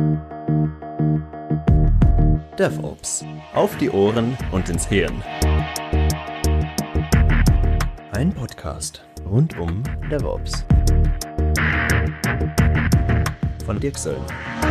DevOps. Auf die Ohren und ins Hirn. Ein Podcast rund um DevOps. Von Dirk Söllner.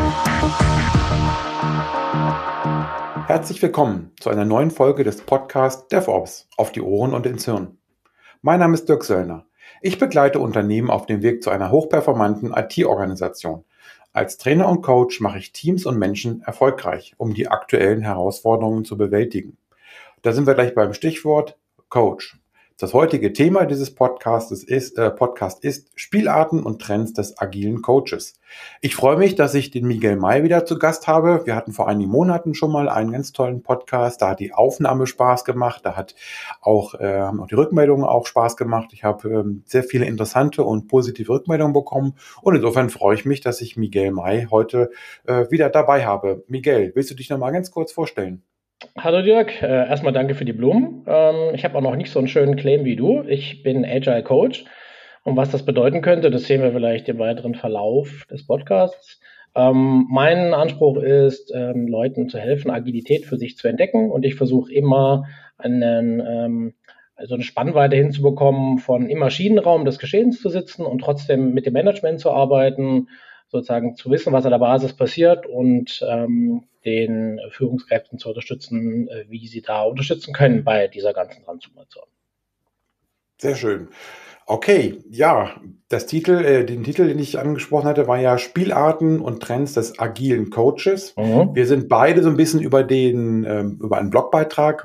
Herzlich willkommen zu einer neuen Folge des Podcasts DevOps. Auf die Ohren und ins Hirn. Mein Name ist Dirk Söllner. Ich begleite Unternehmen auf dem Weg zu einer hochperformanten IT-Organisation. Als Trainer und Coach mache ich Teams und Menschen erfolgreich, um die aktuellen Herausforderungen zu bewältigen. Da sind wir gleich beim Stichwort Coach. Das heutige Thema dieses Podcasts ist Spielarten und Trends des agilen Coaches. Ich freue mich, dass ich den Miguel May wieder zu Gast habe. Wir hatten vor einigen Monaten schon mal einen ganz tollen Podcast. Da hat die Aufnahme Spaß gemacht. Da hat auch die Rückmeldungen auch Spaß gemacht. Ich habe sehr viele interessante und positive Rückmeldungen bekommen. Und insofern freue ich mich, dass ich Miguel May heute wieder dabei habe. Miguel, willst du dich noch mal ganz kurz vorstellen? Hallo Dirk, erstmal danke für die Blumen. Ich habe auch noch nicht so einen schönen Claim wie du. Ich bin Agile Coach und was das bedeuten könnte, das sehen wir vielleicht im weiteren Verlauf des Podcasts. Mein Anspruch ist, Leuten zu helfen, Agilität für sich zu entdecken und ich versuche immer eine Spannweite hinzubekommen, von im Maschinenraum des Geschehens zu sitzen und trotzdem mit dem Management zu arbeiten, sozusagen zu wissen, was an der Basis passiert und den Führungskräften zu unterstützen, wie sie da unterstützen können bei dieser ganzen Transformation. Sehr schön. Okay, ja, den Titel, den ich angesprochen hatte, war ja Spielarten und Trends des agilen Coaches. Wir sind beide so ein bisschen über einen Blogbeitrag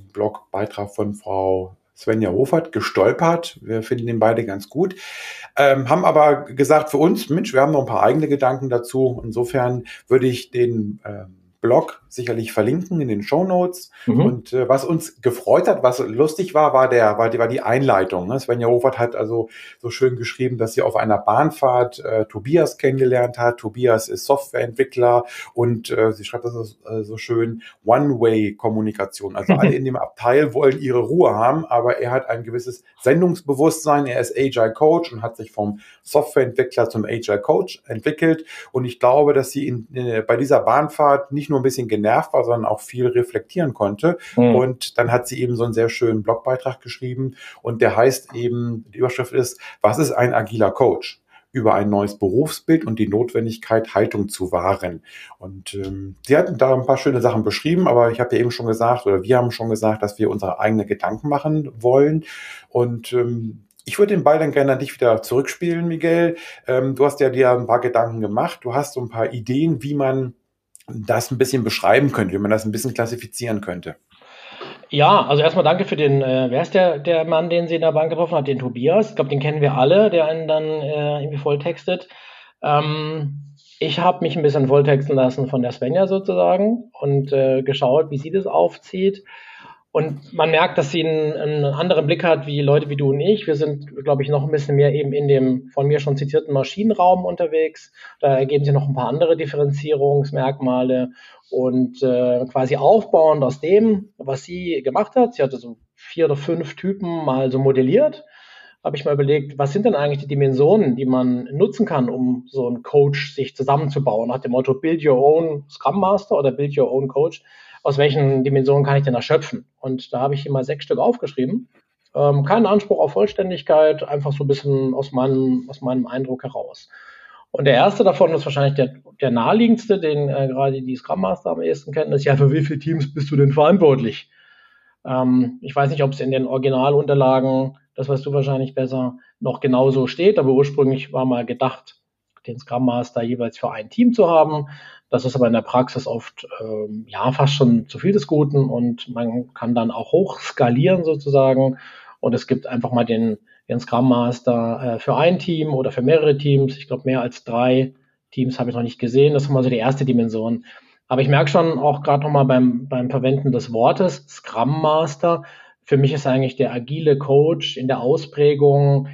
von Frau Svenja Hofert gestolpert. Wir finden den beide ganz gut. Haben aber gesagt für uns, Mensch, wir haben noch ein paar eigene Gedanken dazu. Insofern würde ich den Blog sicherlich verlinken in den Shownotes. Und was uns gefreut hat, was lustig war die Einleitung. Ne? Svenja Hofert hat also so schön geschrieben, dass sie auf einer Bahnfahrt Tobias kennengelernt hat. Tobias ist Softwareentwickler und sie schreibt das so schön, One-Way-Kommunikation. Also alle in dem Abteil wollen ihre Ruhe haben, aber er hat ein gewisses Sendungsbewusstsein. Er ist Agile Coach und hat sich vom Softwareentwickler zum Agile Coach entwickelt. Und ich glaube, dass sie bei dieser Bahnfahrt nicht nur ein bisschen genervt war, sondern auch viel reflektieren konnte. Und dann hat sie eben so einen sehr schönen Blogbeitrag geschrieben und der heißt eben, die Überschrift ist, was ist ein agiler Coach? Über ein neues Berufsbild und die Notwendigkeit, Haltung zu wahren. Und sie hatten da ein paar schöne Sachen beschrieben, aber ich habe ja eben schon gesagt, oder wir haben schon gesagt, dass wir unsere eigenen Gedanken machen wollen. Und ich würde den Ball dann gerne an dich wieder zurückspielen, Miguel. Du hast ja dir ein paar Gedanken gemacht. Du hast so ein paar Ideen, wie man das ein bisschen beschreiben könnte, wie man das ein bisschen klassifizieren könnte. Ja, also erstmal danke für wer ist der Mann, den Sie in der Bank getroffen hat, den Tobias. Ich glaube, den kennen wir alle, der einen dann irgendwie volltextet. Ich habe mich ein bisschen volltexten lassen von der Svenja sozusagen und geschaut, wie sie das aufzieht. Und man merkt, dass sie einen anderen Blick hat, wie Leute wie du und ich. Wir sind, glaube ich, noch ein bisschen mehr eben in dem von mir schon zitierten Maschinenraum unterwegs. Da ergeben sich noch ein paar andere Differenzierungsmerkmale und quasi aufbauend aus dem, was sie gemacht hat. Sie hatte so 4 oder 5 Typen mal so modelliert. Habe ich mal überlegt, was sind denn eigentlich die Dimensionen, die man nutzen kann, um so einen Coach sich zusammenzubauen, nach dem Motto Build Your Own Scrum Master oder Build Your Own Coach. Aus welchen Dimensionen kann ich denn erschöpfen? Und da habe ich hier mal 6 Stück aufgeschrieben. Keinen Anspruch auf Vollständigkeit, einfach so ein bisschen aus meinem Eindruck heraus. Und der erste davon ist wahrscheinlich der naheliegendste, den gerade die Scrum Master am ehesten kennen, ist ja, für wie viele Teams bist du denn verantwortlich? Ich weiß nicht, ob es in den Originalunterlagen, das weißt du wahrscheinlich besser, noch genauso steht, aber ursprünglich war mal gedacht, den Scrum Master jeweils für ein Team zu haben. Das ist aber in der Praxis oft fast schon zu viel des Guten und man kann dann auch hoch skalieren sozusagen und es gibt einfach mal den Scrum Master für ein Team oder für mehrere Teams. Ich glaube, mehr als 3 Teams habe ich noch nicht gesehen. Das ist mal so die erste Dimension. Aber ich merke schon auch gerade nochmal beim Verwenden des Wortes Scrum Master, für mich ist eigentlich der agile Coach in der Ausprägung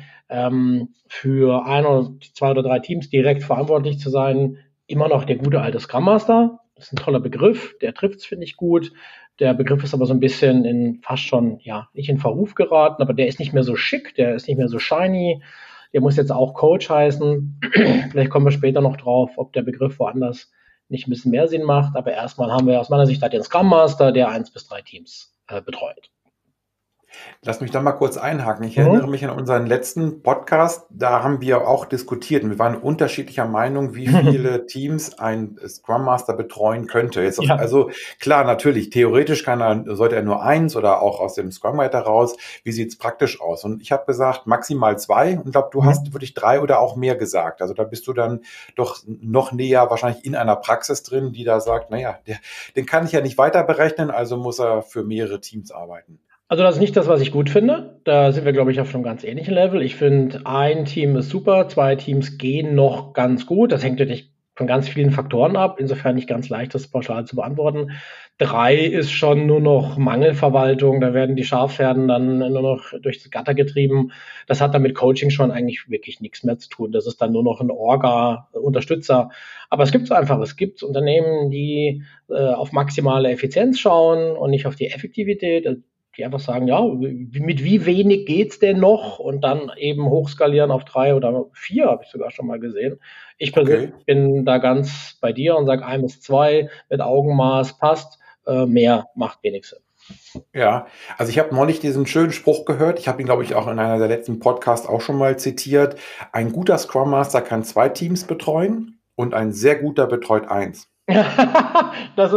für 1, 2 oder 3 Teams direkt verantwortlich zu sein, immer noch der gute alte Scrum Master. Das ist ein toller Begriff, der trifft es, finde ich, gut. Der Begriff ist aber so ein bisschen fast schon, nicht in Verruf geraten, aber der ist nicht mehr so schick, der ist nicht mehr so shiny. Der muss jetzt auch Coach heißen. Vielleicht kommen wir später noch drauf, ob der Begriff woanders nicht ein bisschen mehr Sinn macht. Aber erstmal haben wir aus meiner Sicht halt den Scrum Master, der 1 bis 3 Teams betreut. Lass mich da mal kurz einhaken. Ich erinnere mich an unseren letzten Podcast, da haben wir auch diskutiert und wir waren unterschiedlicher Meinung, wie viele Teams ein Scrum Master betreuen könnte. Jetzt also klar, natürlich, theoretisch sollte er nur 1 oder auch aus dem Scrum Writer raus. Wie sieht's praktisch aus? Und ich habe gesagt, maximal 2 und glaube, du hast wirklich 3 oder auch mehr gesagt. Also da bist du dann doch noch näher wahrscheinlich in einer Praxis drin, die da sagt, naja, den kann ich ja nicht weiter berechnen, also muss er für mehrere Teams arbeiten. Also das ist nicht das, was ich gut finde. Da sind wir, glaube ich, auf einem ganz ähnlichen Level. Ich finde, ein Team ist super, 2 Teams gehen noch ganz gut. Das hängt natürlich von ganz vielen Faktoren ab. Insofern nicht ganz leicht, das pauschal zu beantworten. 3 ist schon nur noch Mangelverwaltung. Da werden die Schafherden dann nur noch durchs Gatter getrieben. Das hat dann mit Coaching schon eigentlich wirklich nichts mehr zu tun. Das ist dann nur noch ein Orga-Unterstützer. Aber es gibt einfach. Es gibt Unternehmen, die auf maximale Effizienz schauen und nicht auf die Effektivität. Die einfach sagen, ja, mit wie wenig geht's denn noch? Und dann eben hochskalieren auf 3 oder 4, habe ich sogar schon mal gesehen. Ich persönlich bin da ganz bei dir und sage 1 bis 2 mit Augenmaß passt, mehr macht wenig Sinn. Ja, also ich habe neulich diesen schönen Spruch gehört. Ich habe ihn, glaube ich, auch in einer der letzten Podcasts auch schon mal zitiert. Ein guter Scrum Master kann 2 Teams betreuen und ein sehr guter betreut 1. Das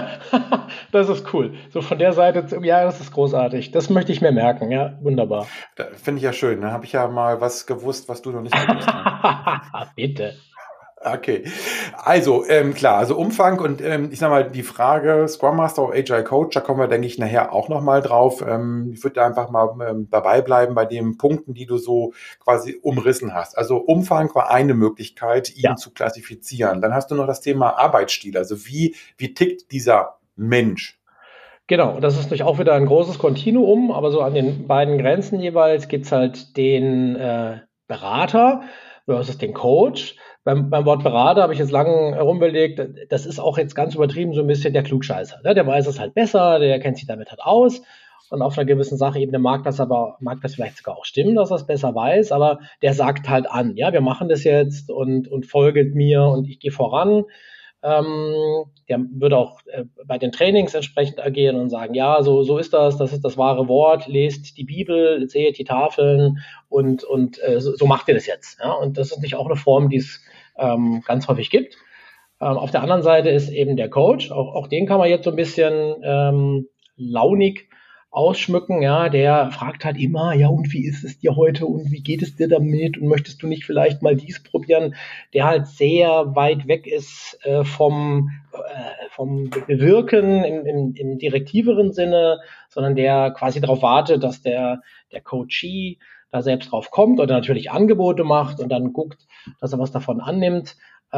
ist cool. So von der Seite, ja, das ist großartig. Das möchte ich mir merken. Ja, wunderbar. Finde ich ja schön. Da habe ich ja mal was gewusst, was du noch nicht gewusst hast. Bitte. Okay, also klar, also Umfang und ich sag mal, die Frage Scrum Master oder Agile Coach, da kommen wir, denke ich, nachher auch nochmal drauf. Ich würde einfach mal dabei bleiben bei den Punkten, die du so quasi umrissen hast. Also Umfang war eine Möglichkeit, ihn zu klassifizieren. Dann hast du noch das Thema Arbeitsstil, also wie tickt dieser Mensch? Genau, das ist natürlich auch wieder ein großes Kontinuum, aber so an den beiden Grenzen jeweils gibt's halt den Berater versus den Coach. Beim Wort Berater habe ich jetzt lange herumgelegt, das ist auch jetzt ganz übertrieben so ein bisschen der Klugscheißer. Ne? Der weiß es halt besser, der kennt sich damit halt aus und auf einer gewissen Sachebene mag das vielleicht sogar auch stimmen, dass er es besser weiß, aber der sagt halt an, ja, wir machen das jetzt und folget mir und ich gehe voran. Der würde auch bei den Trainings entsprechend agieren und sagen, ja, so ist das ist das wahre Wort, lest die Bibel, seht die Tafeln und so macht ihr das jetzt. Ja? Und das ist nicht auch eine Form, die es ganz häufig gibt. Auf der anderen Seite ist eben der Coach, auch den kann man jetzt so ein bisschen launig ausschmücken, ja, der fragt halt immer, ja, und wie ist es dir heute und wie geht es dir damit und möchtest du nicht vielleicht mal dies probieren, der halt sehr weit weg ist vom Bewirken im direktiveren Sinne, sondern der quasi darauf wartet, dass der Coachee da selbst drauf kommt oder natürlich Angebote macht und dann guckt, dass er was davon annimmt.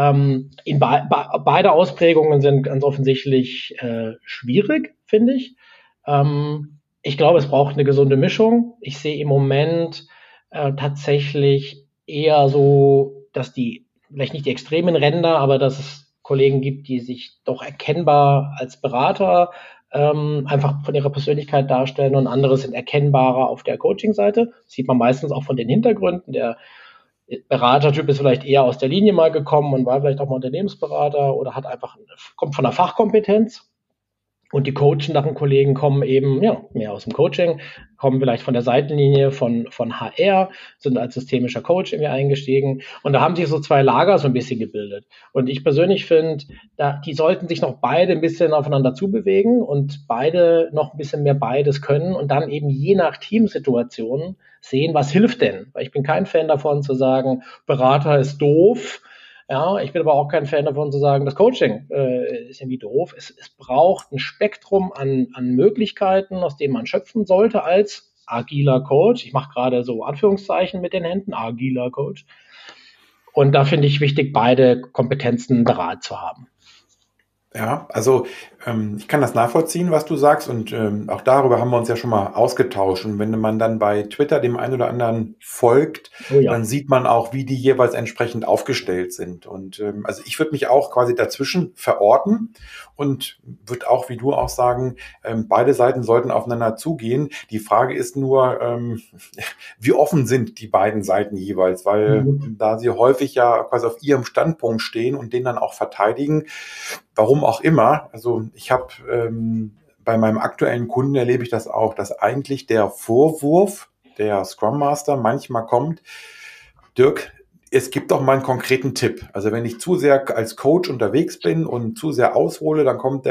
Beide Ausprägungen sind ganz offensichtlich schwierig, finde ich. Ich glaube, es braucht eine gesunde Mischung. Ich sehe im Moment tatsächlich eher so, dass vielleicht nicht die extremen Ränder, aber dass es Kollegen gibt, die sich doch erkennbar als Berater einfach von ihrer Persönlichkeit darstellen und andere sind erkennbarer auf der Coaching-Seite. Das sieht man meistens auch von den Hintergründen. Der Beratertyp ist vielleicht eher aus der Linie mal gekommen und war vielleicht auch mal Unternehmensberater oder kommt von der Fachkompetenz. Und die coachenden Kollegen kommen eben mehr aus dem Coaching, kommen vielleicht von der Seitenlinie von HR, sind als systemischer Coach irgendwie eingestiegen. Und da haben sich so 2 Lager so ein bisschen gebildet. Und ich persönlich finde, die sollten sich noch beide ein bisschen aufeinander zubewegen und beide noch ein bisschen mehr beides können und dann eben je nach Teamsituation sehen, was hilft denn. Weil ich bin kein Fan davon zu sagen, Berater ist doof. Ja, ich bin aber auch kein Fan davon zu sagen, das Coaching ist irgendwie doof. Es braucht ein Spektrum an Möglichkeiten, aus dem man schöpfen sollte als agiler Coach. Ich mache gerade so Anführungszeichen mit den Händen, agiler Coach. Und da finde ich wichtig, beide Kompetenzen bereit zu haben. Ja, also ich kann das nachvollziehen, was du sagst und auch darüber haben wir uns ja schon mal ausgetauscht. Und wenn man dann bei Twitter dem einen oder anderen folgt, Oh ja. dann sieht man auch, wie die jeweils entsprechend aufgestellt sind. Und also ich würde mich auch quasi dazwischen verorten und würde auch, wie du auch sagen, beide Seiten sollten aufeinander zugehen. Die Frage ist nur, wie offen sind die beiden Seiten jeweils, weil da sie häufig ja quasi auf ihrem Standpunkt stehen und den dann auch verteidigen. Warum auch immer, also ich habe bei meinem aktuellen Kunden erlebe ich das auch, dass eigentlich der Vorwurf der Scrum Master manchmal kommt, Dirk, es gibt doch mal einen konkreten Tipp. Also wenn ich zu sehr als Coach unterwegs bin und zu sehr aushole, dann kommt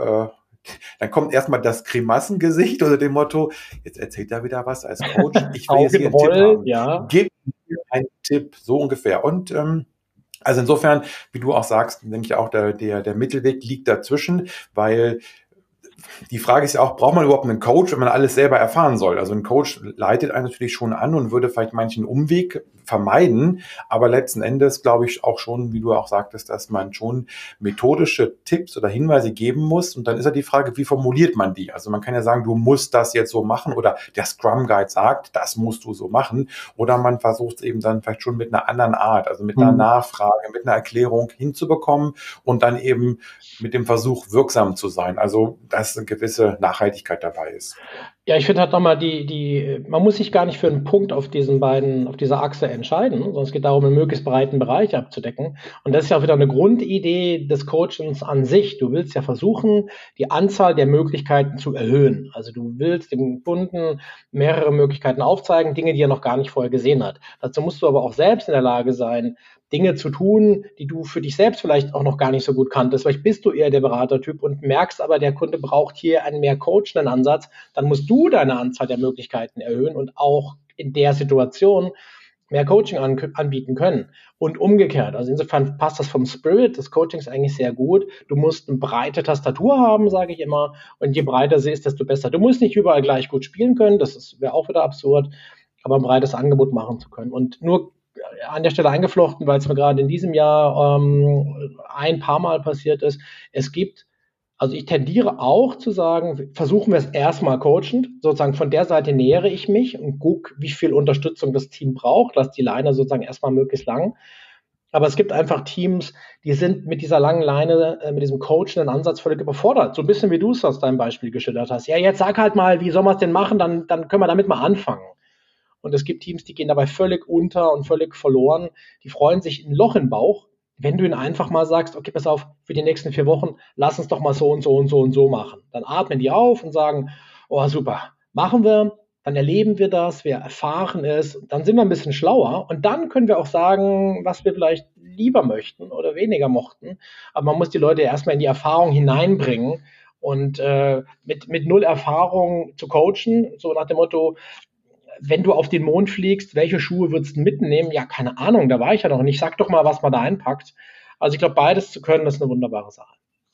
erstmal das Grimassengesicht oder dem Motto, jetzt erzählt er wieder was als Coach, ich will jetzt hier einen Tipp haben. Ja. Gib mir einen Tipp, so ungefähr. Und also insofern, wie du auch sagst, denke ich auch, der Mittelweg liegt dazwischen, weil die Frage ist ja auch, braucht man überhaupt einen Coach, wenn man alles selber erfahren soll? Also ein Coach leitet einen natürlich schon an und würde vielleicht manchen Umweg vermeiden, aber letzten Endes glaube ich auch schon, wie du auch sagtest, dass man schon methodische Tipps oder Hinweise geben muss und dann ist ja die Frage, wie formuliert man die? Also man kann ja sagen, du musst das jetzt so machen oder der Scrum Guide sagt, das musst du so machen oder man versucht es eben dann vielleicht schon mit einer anderen Art, also mit einer Nachfrage, mit einer Erklärung hinzubekommen und dann eben mit dem Versuch wirksam zu sein. Also dass eine gewisse Nachhaltigkeit dabei ist. Ja, ich finde halt nochmal man muss sich gar nicht für einen Punkt auf dieser Achse entscheiden, sondern es geht darum, einen möglichst breiten Bereich abzudecken. Und das ist ja auch wieder eine Grundidee des Coachings an sich. Du willst ja versuchen, die Anzahl der Möglichkeiten zu erhöhen. Also du willst dem Kunden mehrere Möglichkeiten aufzeigen, Dinge, die er noch gar nicht vorher gesehen hat. Dazu musst du aber auch selbst in der Lage sein, Dinge zu tun, die du für dich selbst vielleicht auch noch gar nicht so gut kanntest. Vielleicht bist du eher der Beratertyp und merkst aber, der Kunde braucht hier einen mehr coachenden Ansatz. Dann musst du deine Anzahl der Möglichkeiten erhöhen und auch in der Situation mehr Coaching anbieten können. Und umgekehrt. Also insofern passt das vom Spirit des Coachings eigentlich sehr gut. Du musst eine breite Tastatur haben, sage ich immer. Und je breiter sie ist, desto besser. Du musst nicht überall gleich gut spielen können. Das wäre auch wieder absurd. Aber ein breites Angebot machen zu können. Und nur an der Stelle eingeflochten, weil es mir gerade in diesem Jahr ein paar Mal passiert ist. Also ich tendiere auch zu sagen, versuchen wir es erstmal coachend, sozusagen von der Seite nähere ich mich und gucke, wie viel Unterstützung das Team braucht, lass die Leine sozusagen erstmal möglichst lang. Aber es gibt einfach Teams, die sind mit dieser langen Leine, mit diesem coachenden Ansatz völlig überfordert. So ein bisschen wie du es aus deinem Beispiel geschildert hast. Ja, jetzt sag halt mal, wie soll man es denn machen, dann können wir damit mal anfangen. Und es gibt Teams, die gehen dabei völlig unter und völlig verloren. Die freuen sich ein Loch im Bauch, wenn du ihnen einfach mal sagst, okay, pass auf, für die nächsten 4 Wochen, lass uns doch mal so und so und so und so machen. Dann atmen die auf und sagen, oh super, machen wir, dann erleben wir das, wir erfahren es, dann sind wir ein bisschen schlauer und dann können wir auch sagen, was wir vielleicht lieber möchten oder weniger mochten. Aber man muss die Leute erstmal in die Erfahrung hineinbringen und mit null Erfahrung zu coachen, so nach dem Motto, wenn du auf den Mond fliegst, welche Schuhe würdest du mitnehmen? Ja, keine Ahnung, da war ich ja noch nicht. Sag doch mal, was man da einpackt. Also ich glaube, beides zu können, ist eine wunderbare Sache.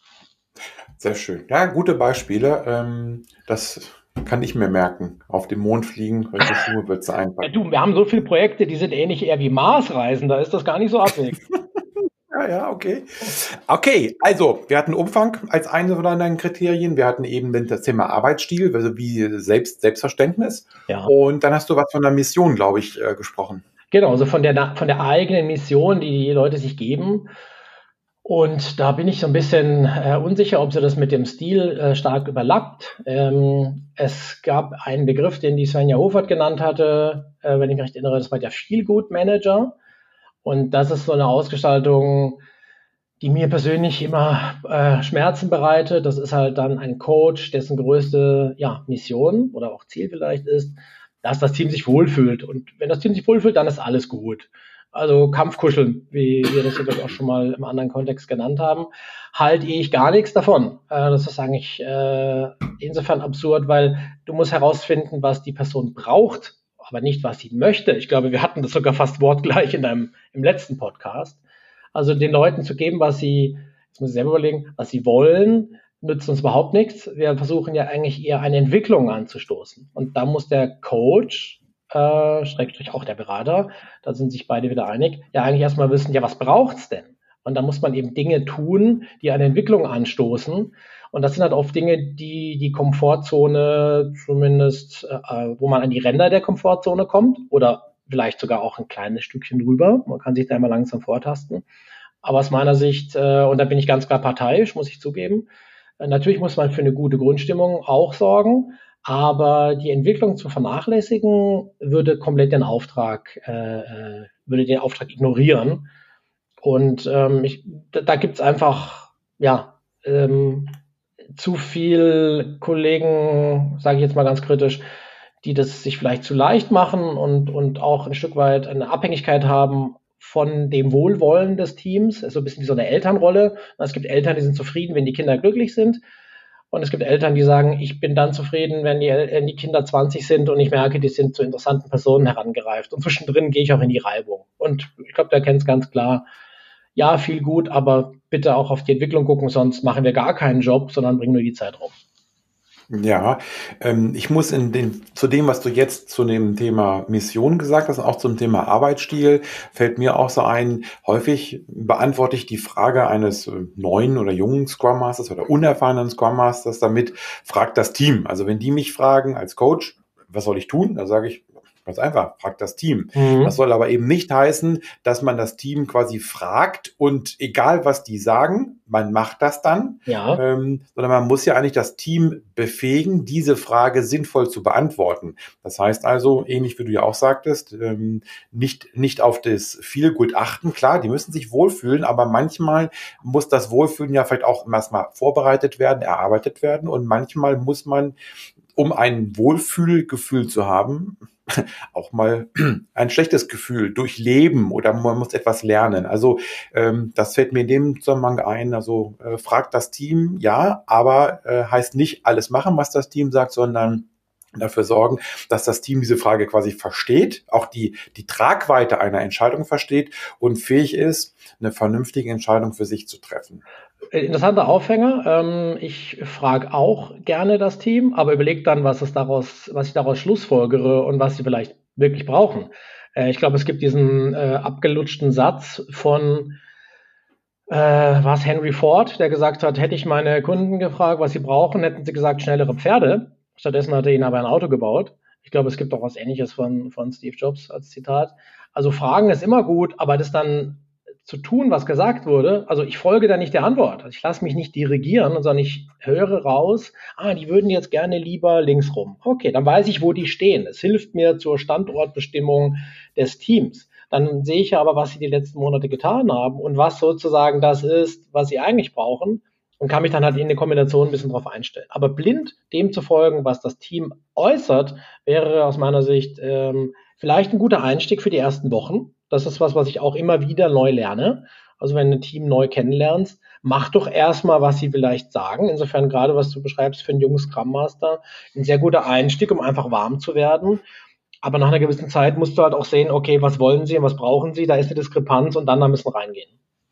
Sehr schön. Ja, gute Beispiele. Das kann ich mir merken. Auf den Mond fliegen, welche Schuhe würdest du einpacken? Ja, wir haben so viele Projekte, die sind ähnlich eher wie Marsreisen. Da ist das gar nicht so abwegig. Ja, okay. Okay, also wir hatten Umfang als eines von deinen Kriterien. Wir hatten eben das Thema Arbeitsstil, also wie Selbstverständnis. Ja. Und dann hast du was von der Mission, glaube ich, gesprochen. Genau, also von der eigenen Mission, die Leute sich geben. Und da bin ich so ein bisschen unsicher, ob sie das mit dem Stil stark überlappt. Es gab einen Begriff, den die Svenja Hofert genannt hatte, wenn ich mich recht erinnere, das war der Feel-Good-Manager. Und das ist so eine Ausgestaltung, die mir persönlich immer Schmerzen bereitet. Das ist halt dann ein Coach, dessen größte Mission oder auch Ziel vielleicht ist, dass das Team sich wohlfühlt. Und wenn das Team sich wohlfühlt, dann ist alles gut. Also Kampfkuscheln, wie wir das jetzt auch schon mal im anderen Kontext genannt haben, halte ich gar nichts davon. Das ist eigentlich insofern absurd, weil du musst herausfinden, was die Person braucht, aber nicht, was sie möchte. Ich glaube, wir hatten das sogar fast wortgleich im letzten Podcast. Also den Leuten zu geben, was sie, jetzt muss ich selber überlegen, was sie wollen, nützt uns überhaupt nichts. Wir versuchen ja eigentlich eher eine Entwicklung anzustoßen. Und da muss der Coach, Schrägstrich auch der Berater, da sind sich beide wieder einig, ja eigentlich erstmal wissen, ja, was braucht's denn? Und da muss man eben Dinge tun, die eine Entwicklung anstoßen. Und das sind halt oft Dinge, die die Komfortzone zumindest, wo man an die Ränder der Komfortzone kommt oder vielleicht sogar auch ein kleines Stückchen drüber. Man kann sich da immer langsam vortasten. Aber aus meiner Sicht, und da bin ich ganz klar parteiisch, muss ich zugeben, natürlich muss man für eine gute Grundstimmung auch sorgen, aber die Entwicklung zu vernachlässigen würde komplett würde den Auftrag ignorieren. Und da gibt es einfach zu viel Kollegen, sage ich jetzt mal ganz kritisch, die das sich vielleicht zu leicht machen und auch ein Stück weit eine Abhängigkeit haben von dem Wohlwollen des Teams, so ein bisschen wie so eine Elternrolle. Es gibt Eltern, die sind zufrieden, wenn die Kinder glücklich sind. Und es gibt Eltern, die sagen, ich bin dann zufrieden, wenn die Kinder 20 sind und ich merke, die sind zu interessanten Personen herangereift. Und zwischendrin gehe ich auch in die Reibung. Und ich glaube, der kennt es ganz klar. Ja, viel gut, aber bitte auch auf die Entwicklung gucken, sonst machen wir gar keinen Job, sondern bringen nur die Zeit rum. Ja, ich muss zu dem, was du jetzt zu dem Thema Mission gesagt hast, auch zum Thema Arbeitsstil, fällt mir auch so ein, häufig beantworte ich die Frage eines neuen oder jungen Scrum Masters oder unerfahrenen Scrum Masters damit, fragt das Team. Also wenn die mich fragen als Coach, was soll ich tun? Dann sage ich, ganz einfach, fragt das Team. Das soll aber eben nicht heißen, dass man das Team quasi fragt und egal, was die sagen, man macht das dann, sondern man muss ja eigentlich das Team befähigen, diese Frage sinnvoll zu beantworten. Das heißt also, ähnlich wie du ja auch sagtest, nicht auf das Feel-Good achten. Klar, die müssen sich wohlfühlen, aber manchmal muss das Wohlfühlen ja vielleicht auch erstmal vorbereitet werden, erarbeitet werden und manchmal muss man, um ein Wohlfühlgefühl zu haben, auch mal ein schlechtes Gefühl durchleben oder man muss etwas lernen. Also das fällt mir in dem Zusammenhang ein. Also fragt das Team, ja, aber heißt nicht alles machen, was das Team sagt, sondern dafür sorgen, dass das Team diese Frage quasi versteht, auch die Tragweite einer Entscheidung versteht und fähig ist, eine vernünftige Entscheidung für sich zu treffen. Interessanter Aufhänger. Ich frage auch gerne das Team, aber überlege dann, was ich daraus schlussfolgere und was sie vielleicht wirklich brauchen. Ich glaube, es gibt diesen abgelutschten Satz von was Henry Ford, der gesagt hat, hätte ich meine Kunden gefragt, was sie brauchen, hätten sie gesagt, schnellere Pferde. Stattdessen hat er ihnen aber ein Auto gebaut. Ich glaube, es gibt auch was Ähnliches von Steve Jobs als Zitat. Also Fragen ist immer gut, aber das dann zu tun, was gesagt wurde, also ich folge da nicht der Antwort. Also ich lasse mich nicht dirigieren, sondern ich höre raus, die würden jetzt gerne lieber links rum. Okay, dann weiß ich, wo die stehen. Es hilft mir zur Standortbestimmung des Teams. Dann sehe ich ja aber, was sie die letzten Monate getan haben und was sozusagen das ist, was sie eigentlich brauchen und kann mich dann halt in der Kombination ein bisschen drauf einstellen. Aber blind dem zu folgen, was das Team äußert, wäre aus meiner Sicht vielleicht ein guter Einstieg für die ersten Wochen. Das ist was ich auch immer wieder neu lerne. Also wenn du ein Team neu kennenlernst, mach doch erstmal, was sie vielleicht sagen. Insofern gerade, was du beschreibst für einen jungen Scrum Master, ein sehr guter Einstieg, um einfach warm zu werden. Aber nach einer gewissen Zeit musst du halt auch sehen, okay, was wollen sie und was brauchen sie? Da ist eine Diskrepanz und dann da müssen reingehen.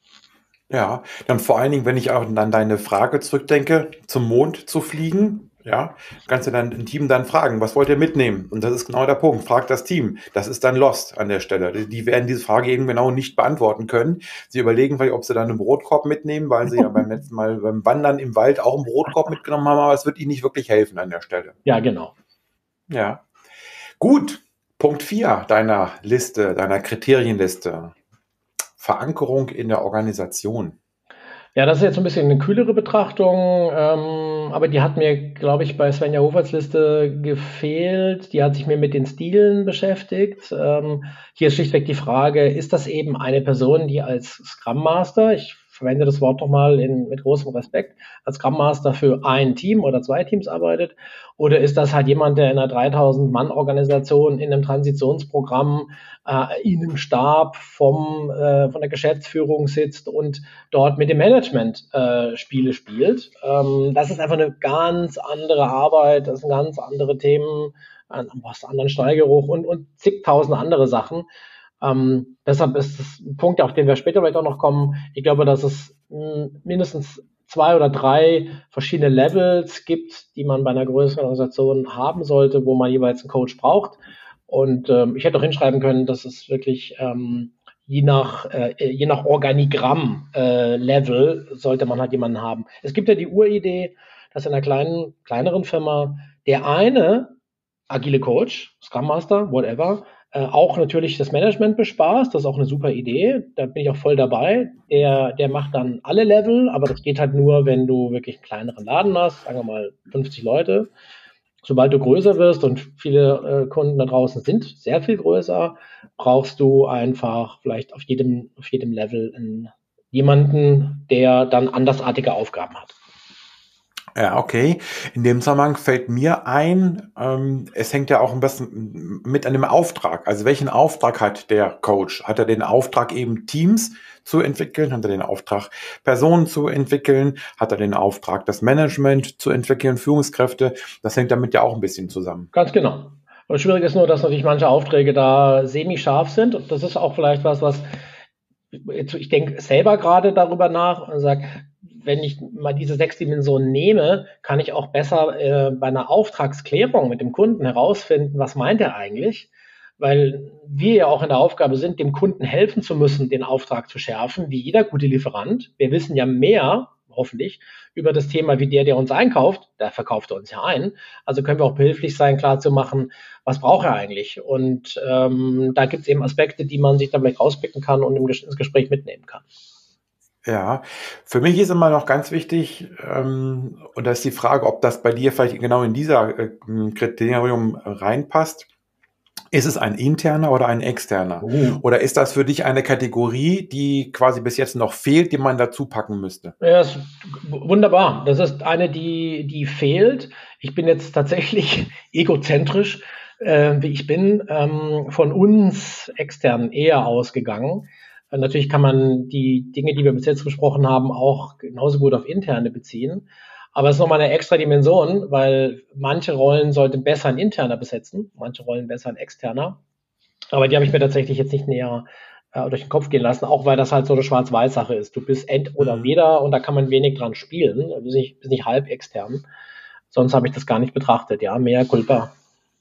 Ja, dann vor allen Dingen, wenn ich auch an deine Frage zurückdenke, zum Mond zu fliegen, ja, kannst du dann ein Team dann fragen, was wollt ihr mitnehmen? Und das ist genau der Punkt. Fragt das Team. Das ist dann lost an der Stelle. Die werden diese Frage eben genau nicht beantworten können. Sie überlegen vielleicht, ob sie dann einen Brotkorb mitnehmen, weil sie ja beim letzten Mal beim Wandern im Wald auch einen Brotkorb mitgenommen haben, aber es wird ihnen nicht wirklich helfen an der Stelle. Ja, genau. Ja. Gut. Punkt 4 deiner Liste, deiner Kriterienliste. Verankerung in der Organisation. Ja, das ist jetzt ein bisschen eine kühlere Betrachtung, aber die hat mir, glaube ich, bei Svenja Hoferts Liste gefehlt. Die hat sich mir mit den Stilen beschäftigt. Hier ist schlichtweg die Frage, ist das eben eine Person, die als Scrum Master, ich verwende das Wort nochmal mit großem Respekt, als Scrum Master für ein Team oder zwei Teams arbeitet? Oder ist das halt jemand, der in einer 3000-Mann-Organisation in einem Transitionsprogramm in einem Stab von der Geschäftsführung sitzt und dort mit dem Management Spiele spielt? Das ist einfach eine ganz andere Arbeit, das sind ganz andere Themen, einen anderen Steigeruch und zigtausend andere Sachen. Deshalb ist das ein Punkt, auf den wir später vielleicht auch noch kommen. Ich glaube, dass es mindestens 2 oder 3 verschiedene Levels gibt, die man bei einer größeren Organisation haben sollte, wo man jeweils einen Coach braucht. Und ich hätte auch hinschreiben können, dass es wirklich je nach Organigramm-Level sollte man halt jemanden haben. Es gibt ja die Uridee, dass in einer kleineren Firma der eine agile Coach, Scrum Master, whatever, auch natürlich das Management bespaßt. Das ist auch eine super Idee. Da bin ich auch voll dabei. Der macht dann alle Level, aber das geht halt nur, wenn du wirklich einen kleineren Laden hast, sagen wir mal 50 Leute. Sobald du größer wirst und viele Kunden da draußen sind sehr viel größer, brauchst du einfach vielleicht auf jedem Level jemanden, der dann andersartige Aufgaben hat. Ja, okay. In dem Zusammenhang fällt mir ein, es hängt ja auch ein bisschen mit einem Auftrag. Also welchen Auftrag hat der Coach? Hat er den Auftrag, eben Teams zu entwickeln? Hat er den Auftrag, Personen zu entwickeln? Hat er den Auftrag, das Management zu entwickeln, Führungskräfte? Das hängt damit ja auch ein bisschen zusammen. Ganz genau. Und das Schwierige ist nur, dass natürlich manche Aufträge da semi-scharf sind. Und das ist auch vielleicht was ich denke selber gerade darüber nach und sage, wenn ich mal diese 6 Dimensionen nehme, kann ich auch besser bei einer Auftragsklärung mit dem Kunden herausfinden, was meint er eigentlich, weil wir ja auch in der Aufgabe sind, dem Kunden helfen zu müssen, den Auftrag zu schärfen, wie jeder gute Lieferant. Wir wissen ja mehr, hoffentlich, über das Thema wie der uns einkauft. Der verkauft er uns ja ein. Also können wir auch behilflich sein, klarzumachen, was braucht er eigentlich. Und da gibt es eben Aspekte, die man sich da vielleicht rauspicken kann und ins Gespräch mitnehmen kann. Ja, für mich ist immer noch ganz wichtig, und da ist die Frage, ob das bei dir vielleicht genau in dieser Kriterium reinpasst. Ist es ein interner oder ein externer? Oder ist das für dich eine Kategorie, die quasi bis jetzt noch fehlt, die man dazu packen müsste? Ja, ist wunderbar. Das ist eine, die fehlt. Ich bin jetzt tatsächlich egozentrisch, wie ich bin, von uns externen eher ausgegangen. Natürlich kann man die Dinge, die wir bis jetzt besprochen haben, auch genauso gut auf interne beziehen. Aber es ist nochmal eine extra Dimension, weil manche Rollen sollten besser ein interner besetzen, manche Rollen besser ein externer. Aber die habe ich mir tatsächlich jetzt nicht näher durch den Kopf gehen lassen, auch weil das halt so eine Schwarz-Weiß-Sache ist. Du bist end oder weder und da kann man wenig dran spielen. Du bist nicht halb extern. Sonst habe ich das gar nicht betrachtet. Ja, mehr Culpa.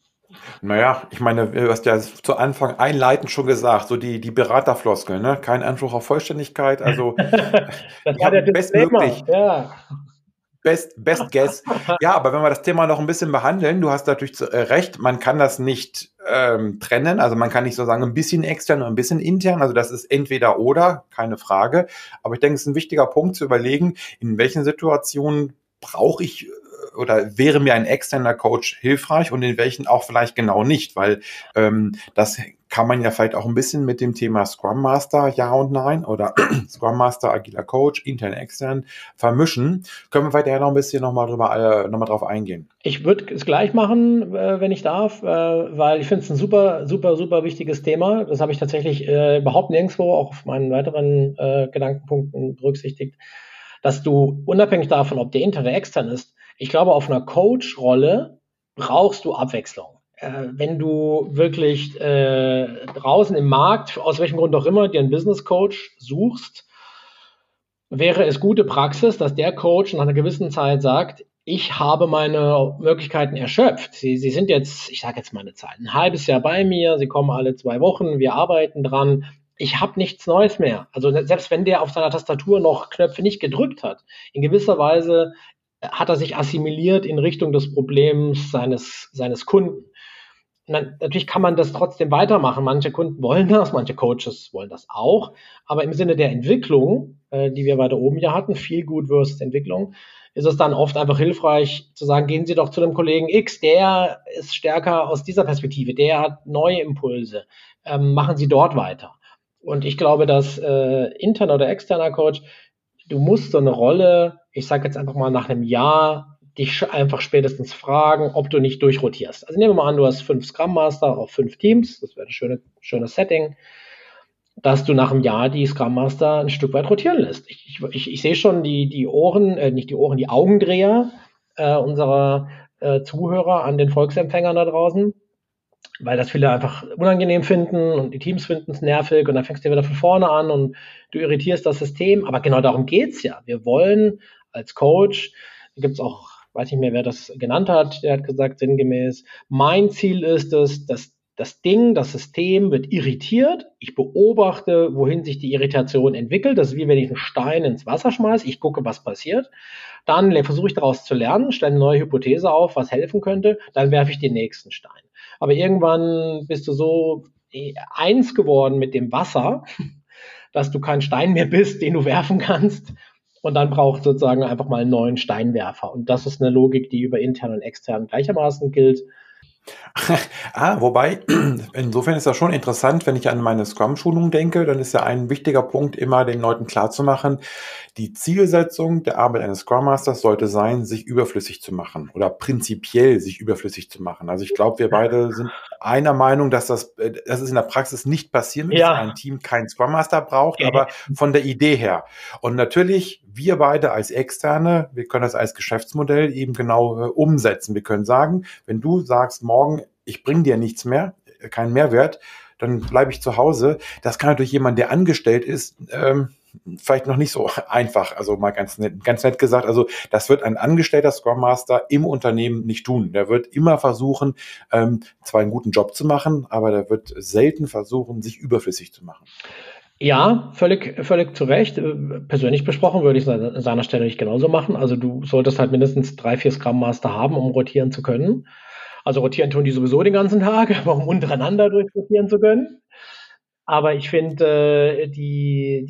Naja, ich meine, du hast ja zu Anfang einleitend schon gesagt, so die Beraterfloskel, ne? Kein Anspruch auf Vollständigkeit, also das war der bestmöglich. Ja. Best guess. Ja, aber wenn wir das Thema noch ein bisschen behandeln, du hast natürlich recht, man kann das nicht trennen, also man kann nicht so sagen, ein bisschen extern und ein bisschen intern, also das ist entweder oder, keine Frage, aber ich denke, es ist ein wichtiger Punkt zu überlegen, in welchen Situationen brauche ich oder wäre mir ein externer Coach hilfreich und in welchen auch vielleicht genau nicht, weil das kann man ja vielleicht auch ein bisschen mit dem Thema Scrum Master, ja und nein, oder Scrum Master, agiler Coach, intern, extern vermischen. Können wir weiterher noch ein bisschen nochmal drauf eingehen? Ich würde es gleich machen, wenn ich darf, weil ich finde es ein super, super, super wichtiges Thema. Das habe ich tatsächlich überhaupt nirgendwo, auch auf meinen weiteren Gedankenpunkten berücksichtigt, dass du unabhängig davon, ob der intern oder extern ist, ich glaube, auf einer Coach-Rolle brauchst du Abwechslung. Wenn du wirklich draußen im Markt, aus welchem Grund auch immer, dir einen Business Coach suchst, wäre es gute Praxis, dass der Coach nach einer gewissen Zeit sagt, ich habe meine Möglichkeiten erschöpft. Sie sind jetzt, ich sage jetzt mal eine Zahl, ein halbes Jahr bei mir, Sie kommen alle 2 Wochen, wir arbeiten dran. Ich habe nichts Neues mehr. Also selbst wenn der auf seiner Tastatur noch Knöpfe nicht gedrückt hat, in gewisser Weise hat er sich assimiliert in Richtung des Problems seines Kunden. Natürlich kann man das trotzdem weitermachen. Manche Kunden wollen das, manche Coaches wollen das auch. Aber im Sinne der Entwicklung, die wir weiter oben ja hatten, Feel Good versus Entwicklung, ist es dann oft einfach hilfreich zu sagen, gehen Sie doch zu einem Kollegen X, der ist stärker aus dieser Perspektive, der hat neue Impulse, machen Sie dort weiter. Und ich glaube, dass interner oder externer Coach, du musst so eine Rolle, ich sage jetzt einfach mal nach einem Jahr, dich einfach spätestens fragen, ob du nicht durchrotierst. Also nehmen wir mal an, du hast 5 Scrum Master auf 5 Teams, das wäre ein schönes Setting, dass du nach einem Jahr die Scrum Master ein Stück weit rotieren lässt. Ich sehe schon die Augendreher unserer Zuhörer an den Volksempfängern da draußen, weil das viele einfach unangenehm finden und die Teams finden es nervig und dann fängst du wieder von vorne an und du irritierst das System. Aber genau darum geht's ja. Wir wollen als Coach, da gibt's auch, weiß nicht mehr, wer das genannt hat, der hat gesagt sinngemäß, mein Ziel ist es, dass das System wird irritiert. Ich beobachte, wohin sich die Irritation entwickelt. Das ist wie wenn ich einen Stein ins Wasser schmeiße. Ich gucke, was passiert. Dann versuche ich daraus zu lernen, stelle eine neue Hypothese auf, was helfen könnte. Dann werfe ich den nächsten Stein. Aber irgendwann bist du so eins geworden mit dem Wasser, dass du kein Stein mehr bist, den du werfen kannst. Und dann braucht sozusagen einfach mal einen neuen Steinwerfer. Und das ist eine Logik, die über intern und extern gleichermaßen gilt. Wobei, insofern ist das schon interessant, wenn ich an meine Scrum-Schulung denke, dann ist ja ein wichtiger Punkt immer, den Leuten klarzumachen, die Zielsetzung der Arbeit eines Scrum Masters sollte sein, sich überflüssig zu machen oder prinzipiell sich überflüssig zu machen. Also ich glaube, wir beide sind einer Meinung, dass das in der Praxis nicht passieren wird, dass ein Team keinen Scrum Master braucht, aber von der Idee her. Und natürlich, wir beide als Externe, wir können das als Geschäftsmodell eben genau umsetzen. Wir können sagen, wenn du sagst, morgen, ich bringe dir nichts mehr, keinen Mehrwert, dann bleibe ich zu Hause. Das kann natürlich jemand, der angestellt ist, vielleicht noch nicht so einfach, also mal ganz nett gesagt, also das wird ein angestellter Scrum Master im Unternehmen nicht tun. Der wird immer versuchen, zwar einen guten Job zu machen, aber der wird selten versuchen, sich überflüssig zu machen. Ja, völlig zu Recht. Persönlich besprochen würde ich es an seiner Stelle nicht genauso machen. Also du solltest halt mindestens 3-4 Scrum Master haben, um rotieren zu können. Also rotieren tun die sowieso den ganzen Tag, aber um untereinander durchrotieren zu können. Aber ich finde, die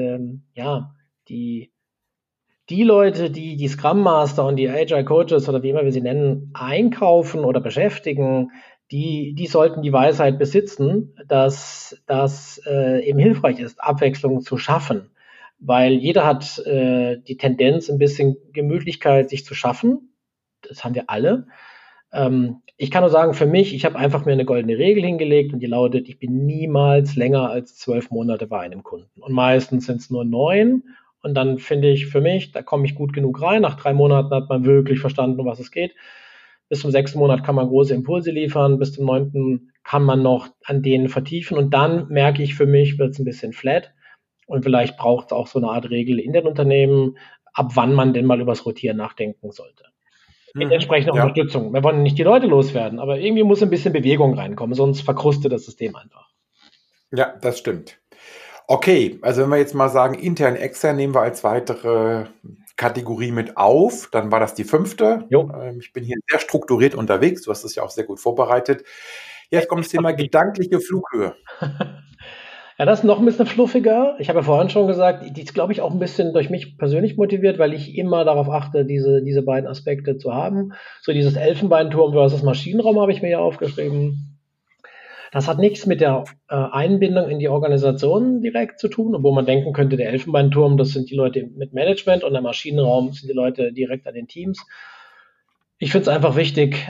Leute, die Scrum Master und die Agile Coaches oder wie immer wir sie nennen, einkaufen oder beschäftigen, die sollten die Weisheit besitzen, dass das eben hilfreich ist, Abwechslung zu schaffen. Weil jeder hat die Tendenz, ein bisschen Gemütlichkeit sich zu schaffen. Das haben wir alle. Ich kann nur sagen, für mich, ich habe einfach mir eine goldene Regel hingelegt und die lautet, ich bin niemals länger als 12 Monate bei einem Kunden. Und meistens sind es nur 9. Und dann finde ich für mich, da komme ich gut genug rein. Nach 3 Monaten hat man wirklich verstanden, um was es geht. Bis zum 6. Monat kann man große Impulse liefern. Bis zum 9. kann man noch an denen vertiefen. Und dann merke ich, für mich wird es ein bisschen flat. Und vielleicht braucht es auch so eine Art Regel in den Unternehmen, ab wann man denn mal übers Rotieren nachdenken sollte. Mit entsprechender Unterstützung. Wir wollen nicht die Leute loswerden, aber irgendwie muss ein bisschen Bewegung reinkommen, sonst verkrustet das System einfach. Ja, das stimmt. Okay, also wenn wir jetzt mal sagen, intern, extern nehmen wir als weitere Kategorie mit auf, dann war das die 5. Ich bin hier sehr strukturiert unterwegs, du hast es ja auch sehr gut vorbereitet. Jetzt kommt das Thema gedankliche Flughöhe. Ja, das ist noch ein bisschen fluffiger. Ich habe ja vorhin schon gesagt, die ist, glaube ich, auch ein bisschen durch mich persönlich motiviert, weil ich immer darauf achte, diese beiden Aspekte zu haben. So dieses Elfenbeinturm versus Maschinenraum habe ich mir ja aufgeschrieben. Das hat nichts mit der Einbindung in die Organisation direkt zu tun, obwohl man denken könnte, der Elfenbeinturm, das sind die Leute mit Management und der Maschinenraum sind die Leute direkt an den Teams. Ich finde es einfach wichtig,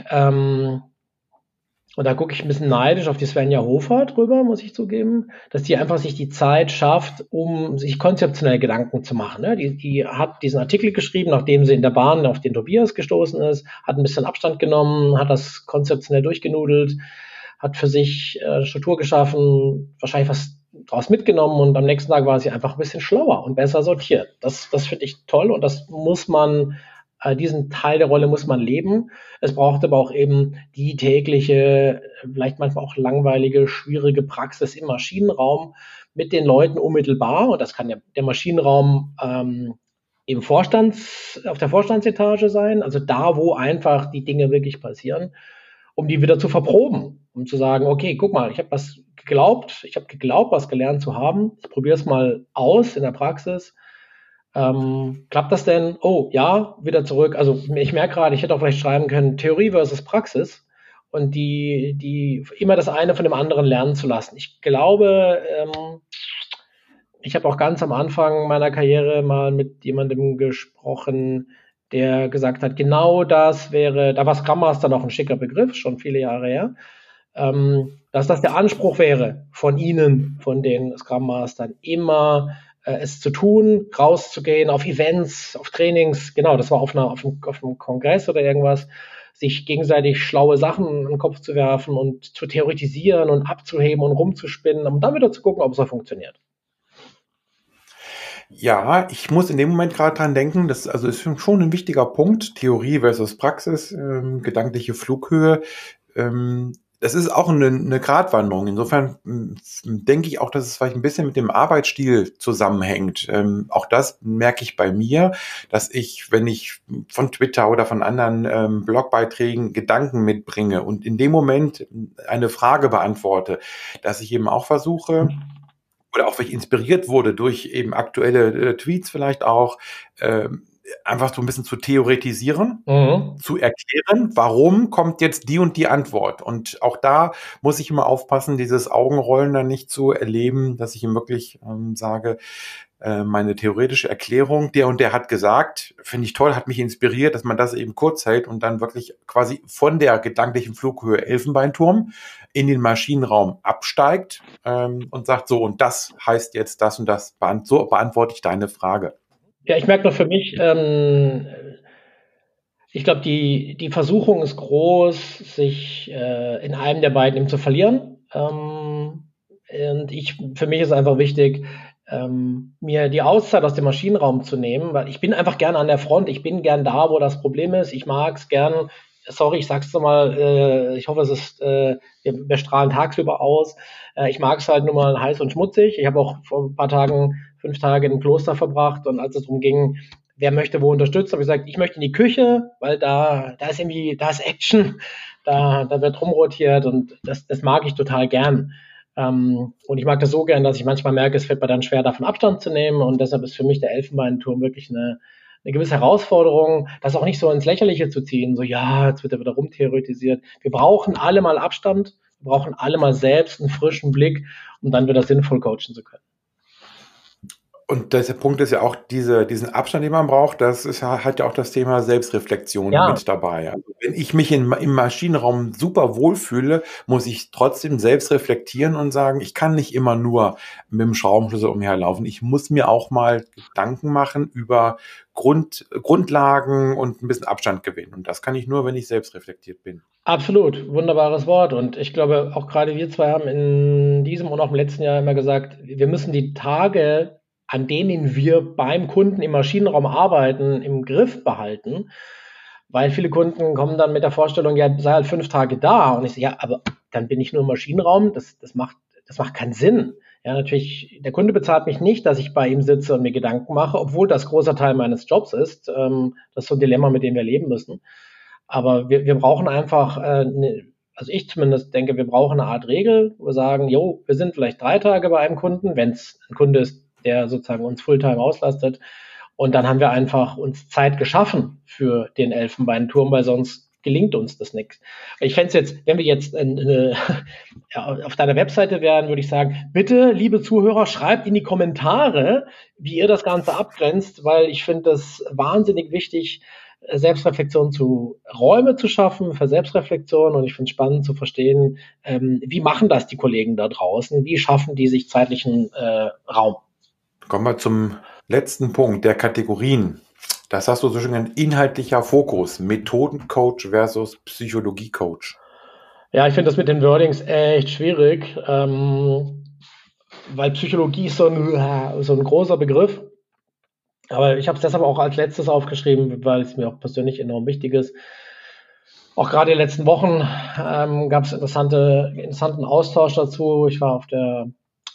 und da gucke ich ein bisschen neidisch auf die Svenja Hofer drüber, muss ich zugeben, dass die einfach sich die Zeit schafft, um sich konzeptionell Gedanken zu machen. Ne? Die hat diesen Artikel geschrieben, nachdem sie in der Bahn auf den Tobias gestoßen ist, hat ein bisschen Abstand genommen, hat das konzeptionell durchgenudelt, hat für sich Struktur geschaffen, wahrscheinlich was draus mitgenommen und am nächsten Tag war sie einfach ein bisschen schlauer und besser sortiert. Das finde ich toll und das muss man diesen Teil der Rolle muss man leben. Es braucht aber auch eben die tägliche, vielleicht manchmal auch langweilige, schwierige Praxis im Maschinenraum mit den Leuten unmittelbar. Und das kann der Maschinenraum auf der Vorstandsetage sein, also da, wo einfach die Dinge wirklich passieren, um die wieder zu verproben, um zu sagen, okay, guck mal, ich habe geglaubt, was gelernt zu haben. Ich probiere es mal aus in der Praxis. Klappt das denn? Oh, ja, wieder zurück. Also ich merke gerade, ich hätte auch vielleicht schreiben können, Theorie versus Praxis und die immer das eine von dem anderen lernen zu lassen. Ich glaube, ich habe auch ganz am Anfang meiner Karriere mal mit jemandem gesprochen, der gesagt hat, genau da war Scrum Master noch ein schicker Begriff, schon viele Jahre her, dass das der Anspruch wäre von Ihnen, von den Scrum Mastern, immer es zu tun, rauszugehen, auf Events, auf Trainings, genau, das war auf einem Kongress oder irgendwas, sich gegenseitig schlaue Sachen in den Kopf zu werfen und zu theoretisieren und abzuheben und rumzuspinnen und dann wieder zu gucken, ob es auch funktioniert. Ja, ich muss in dem Moment gerade dran denken, das ist schon ein wichtiger Punkt, Theorie versus Praxis, gedankliche Flughöhe. das ist auch eine Gratwanderung. Insofern denke ich auch, dass es vielleicht ein bisschen mit dem Arbeitsstil zusammenhängt. Auch das merke ich bei mir, dass ich, wenn ich von Twitter oder von anderen Blogbeiträgen Gedanken mitbringe und in dem Moment eine Frage beantworte, dass ich eben auch versuche, oder auch, weil ich inspiriert wurde durch eben aktuelle Tweets vielleicht auch, einfach so ein bisschen zu theoretisieren, zu erklären, warum kommt jetzt die und die Antwort. Und auch da muss ich immer aufpassen, dieses Augenrollen dann nicht zu erleben, dass ich ihm wirklich sage, meine theoretische Erklärung, der und der hat gesagt, finde ich toll, hat mich inspiriert, dass man das eben kurz hält und dann wirklich quasi von der gedanklichen Flughöhe Elfenbeinturm in den Maschinenraum absteigt und sagt so, und das heißt jetzt das und das, so beantworte ich deine Frage. Ja, ich merke noch für mich, ich glaube, die Versuchung ist groß, sich in einem der beiden eben zu verlieren. Und für mich ist einfach wichtig, mir die Auszeit aus dem Maschinenraum zu nehmen, weil ich bin einfach gern an der Front, ich bin gern da, wo das Problem ist. Ich mag es gern, sorry, ich sag's nochmal, ich hoffe, wir strahlen tagsüber aus. Ich mag es halt nur mal heiß und schmutzig. Ich habe auch vor ein paar Tagen 5 Tage in einem Kloster verbracht, und als es darum ging, wer möchte wo unterstützen, habe ich gesagt, ich möchte in die Küche, weil da ist Action, da wird rumrotiert, und das mag ich total gern. Und ich mag das so gern, dass ich manchmal merke, es fällt mir dann schwer, davon Abstand zu nehmen, und deshalb ist für mich der Elfenbeinturm wirklich eine gewisse Herausforderung, das auch nicht so ins Lächerliche zu ziehen, so ja, jetzt wird er wieder rumtheoretisiert. Wir brauchen alle mal Abstand, wir brauchen alle mal selbst einen frischen Blick, um dann wieder sinnvoll coachen zu können. Und der Punkt ist ja auch, diesen Abstand, den man braucht, das ist halt ja auch das Thema Selbstreflexion mit dabei. Also wenn ich mich im Maschinenraum super wohlfühle, muss ich trotzdem selbst reflektieren und sagen, ich kann nicht immer nur mit dem Schraubenschlüssel umherlaufen. Ich muss mir auch mal Gedanken machen über Grundlagen und ein bisschen Abstand gewinnen. Und das kann ich nur, wenn ich selbst reflektiert bin. Absolut, wunderbares Wort. Und ich glaube, auch gerade wir zwei haben in diesem und auch im letzten Jahr immer gesagt, wir müssen die Tage, an denen wir beim Kunden im Maschinenraum arbeiten, im Griff behalten, weil viele Kunden kommen dann mit der Vorstellung, ja, sei halt 5 Tage da, und ich sage, ja, aber dann bin ich nur im Maschinenraum, das macht keinen Sinn. Ja, natürlich, der Kunde bezahlt mich nicht, dass ich bei ihm sitze und mir Gedanken mache, obwohl das großer Teil meines Jobs ist. Das ist so ein Dilemma, mit dem wir leben müssen. Aber wir brauchen einfach, also ich zumindest denke, wir brauchen eine Art Regel, wo wir sagen, jo, wir sind vielleicht 3 Tage bei einem Kunden, wenn es ein Kunde ist, der sozusagen uns Fulltime auslastet. Und dann haben wir einfach uns Zeit geschaffen für den Elfenbeinturm, weil sonst gelingt uns das nichts. Ich fände es jetzt, wenn wir jetzt auf deiner Webseite wären, würde ich sagen, bitte, liebe Zuhörer, schreibt in die Kommentare, wie ihr das Ganze abgrenzt, weil ich finde das wahnsinnig wichtig, Räume zu schaffen für Selbstreflexion, und ich finde es spannend zu verstehen, wie machen das die Kollegen da draußen, wie schaffen die sich zeitlichen Raum. Kommen wir zum letzten Punkt der Kategorien. Das hast du so schön genannt, inhaltlicher Fokus, Methodencoach versus Psychologiecoach. Ja, ich finde das mit den Wordings echt schwierig, weil Psychologie ist so ein großer Begriff. Aber ich habe es deshalb auch als letztes aufgeschrieben, weil es mir auch persönlich enorm wichtig ist. Auch gerade in den letzten Wochen gab es interessanten Austausch dazu. Ich war auf der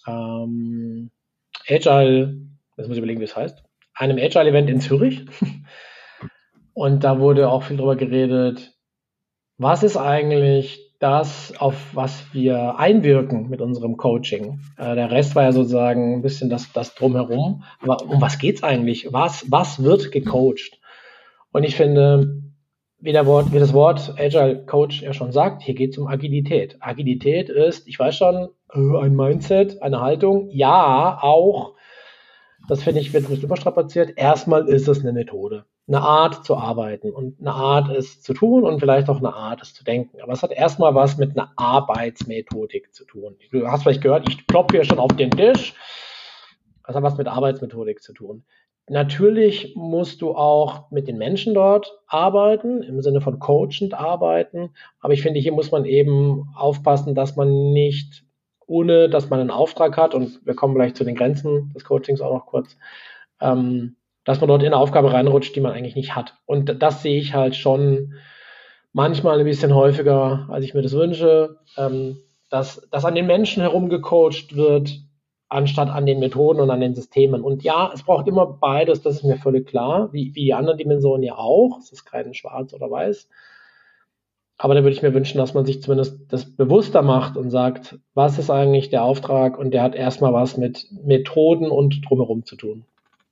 Agile, jetzt muss ich überlegen, wie es heißt, einem Agile-Event in Zürich. Und da wurde auch viel darüber geredet, was ist eigentlich das, auf was wir einwirken mit unserem Coaching. Der Rest war ja sozusagen ein bisschen das Drumherum. Aber um was geht's eigentlich? Was wird gecoacht? Und ich finde, wie das Wort Agile Coach ja schon sagt, hier geht es um Agilität. Agilität ist, ich weiß schon, ein Mindset, eine Haltung. Ja, auch, das finde ich, wird nicht überstrapaziert. Erstmal ist es eine Methode, eine Art zu arbeiten und eine Art es zu tun und vielleicht auch eine Art es zu denken. Aber es hat erstmal was mit einer Arbeitsmethodik zu tun. Du hast vielleicht gehört, ich klopfe hier schon auf den Tisch. Das hat was mit Arbeitsmethodik zu tun. Natürlich musst du auch mit den Menschen dort arbeiten, im Sinne von coachend arbeiten. Aber ich finde, hier muss man eben aufpassen, dass man nicht, ohne dass man einen Auftrag hat, und wir kommen gleich zu den Grenzen des Coachings auch noch kurz, dass man dort in eine Aufgabe reinrutscht, die man eigentlich nicht hat. Und das sehe ich halt schon manchmal ein bisschen häufiger, als ich mir das wünsche, dass an den Menschen herumgecoacht wird, anstatt an den Methoden und an den Systemen. Und ja, es braucht immer beides, das ist mir völlig klar, wie die anderen Dimensionen ja auch. Es ist kein Schwarz oder Weiß. Aber da würde ich mir wünschen, dass man sich zumindest das bewusster macht und sagt, was ist eigentlich der Auftrag? Und der hat erstmal was mit Methoden und drumherum zu tun.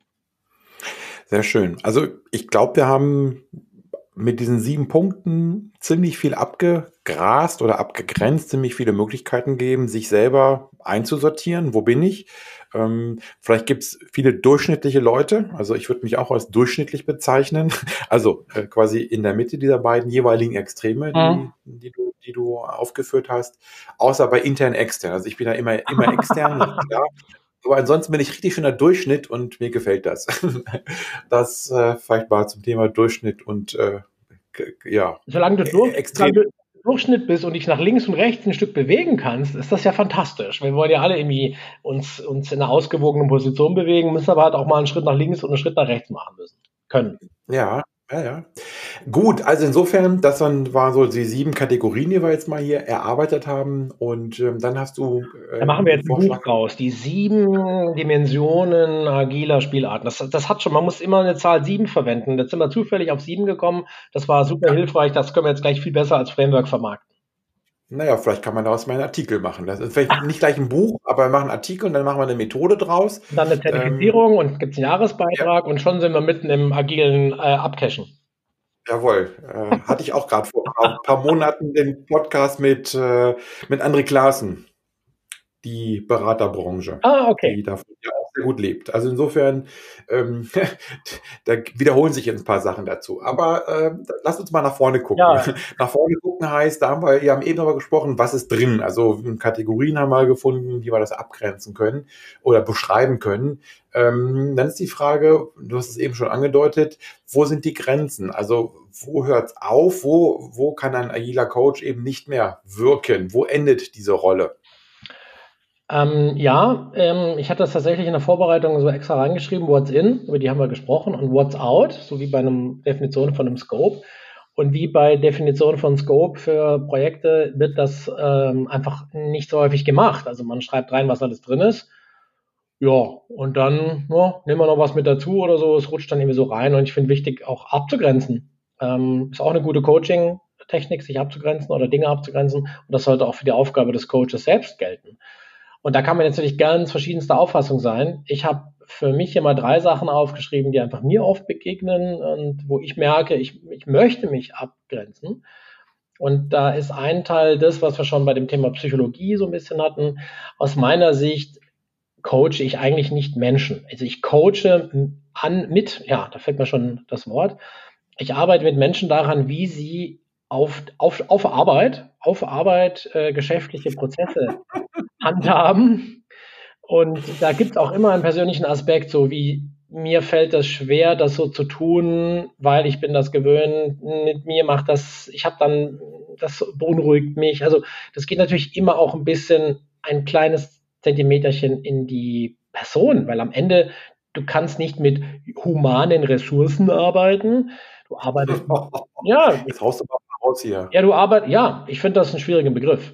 Sehr schön. Also ich glaube, wir haben mit diesen 7 Punkten ziemlich viel abgegrast oder abgegrenzt, ziemlich viele Möglichkeiten gegeben, sich selber einzusortieren. Wo bin ich? Vielleicht gibt es viele durchschnittliche Leute. Also ich würde mich auch als durchschnittlich bezeichnen. Also quasi in der Mitte dieser beiden jeweiligen Extreme, die du aufgeführt hast. Außer bei intern, extern. Also ich bin da immer extern, das ist klar. Aber ansonsten bin ich richtig schöner Durchschnitt und mir gefällt das. Das vielleicht mal zum Thema Durchschnitt und ja. Solange du Durchschnitt bist und dich nach links und rechts ein Stück bewegen kannst, ist das ja fantastisch. Wir wollen ja alle irgendwie uns in einer ausgewogenen Position bewegen, müssen aber halt auch mal einen Schritt nach links und einen Schritt nach rechts machen können. Ja. Gut, also insofern, das waren so die 7 Kategorien, die wir jetzt mal hier erarbeitet haben. Und dann hast du. Da machen wir jetzt ein Buch raus. Die 7 Dimensionen agiler Spielarten. Das hat schon, man muss immer eine Zahl 7 verwenden. Jetzt sind wir zufällig auf 7 gekommen. Das war super hilfreich. Das können wir jetzt gleich viel besser als Framework vermarkten. Naja, vielleicht kann man daraus mal einen Artikel machen. Das ist vielleicht nicht gleich ein Buch, aber wir machen einen Artikel und dann machen wir eine Methode draus. Und dann eine Zertifizierung und gibt es einen Jahresbeitrag und schon sind wir mitten im agilen Abcashen. Jawohl. Hatte ich auch gerade vor ein paar Monaten den Podcast mit André Klaassen, die Beraterbranche, okay. die davon ja auch sehr gut lebt. Also insofern, da wiederholen sich jetzt ein paar Sachen dazu. Aber lass uns mal nach vorne gucken. Ja. Nach vorne gucken heißt, wir haben eben darüber gesprochen, was ist drin. Also Kategorien haben wir gefunden, wie wir das abgrenzen können oder beschreiben können. Dann ist die Frage, du hast es eben schon angedeutet, wo sind die Grenzen? Also wo hört es auf? Wo kann ein agiler Coach eben nicht mehr wirken? Wo endet diese Rolle? Ich hatte das tatsächlich in der Vorbereitung so extra reingeschrieben, what's in, über die haben wir gesprochen, und what's out, so wie bei einer Definition von einem Scope. Und wie bei Definition von Scope für Projekte wird das einfach nicht so häufig gemacht. Also man schreibt rein, was alles drin ist. Ja, und dann nehmen wir noch was mit dazu oder so. Es rutscht dann irgendwie so rein. Und ich finde wichtig, auch abzugrenzen. Ist auch eine gute Coaching-Technik, sich abzugrenzen oder Dinge abzugrenzen. Und das sollte auch für die Aufgabe des Coaches selbst gelten. Und da kann man jetzt natürlich ganz verschiedenster Auffassung sein. Ich habe für mich immer 3 Sachen aufgeschrieben, die einfach mir oft begegnen und wo ich merke, ich möchte mich abgrenzen. Und da ist ein Teil das, was wir schon bei dem Thema Psychologie so ein bisschen hatten. Aus meiner Sicht coache ich eigentlich nicht Menschen. Also ich coache da fällt mir schon das Wort. Ich arbeite mit Menschen daran, wie sie auf Arbeit geschäftliche Prozesse handhaben. Und da gibt es auch immer einen persönlichen Aspekt, so wie mir fällt das schwer, das so zu tun, weil ich bin das gewöhnt, mit mir macht das, das beunruhigt mich. Also das geht natürlich immer auch ein bisschen ein kleines Zentimeterchen in die Person, weil am Ende, du kannst nicht mit humanen Ressourcen arbeiten. Du arbeitest, Jetzt haust du mal raus hier. Ja, ich finde das einen schwierigen Begriff.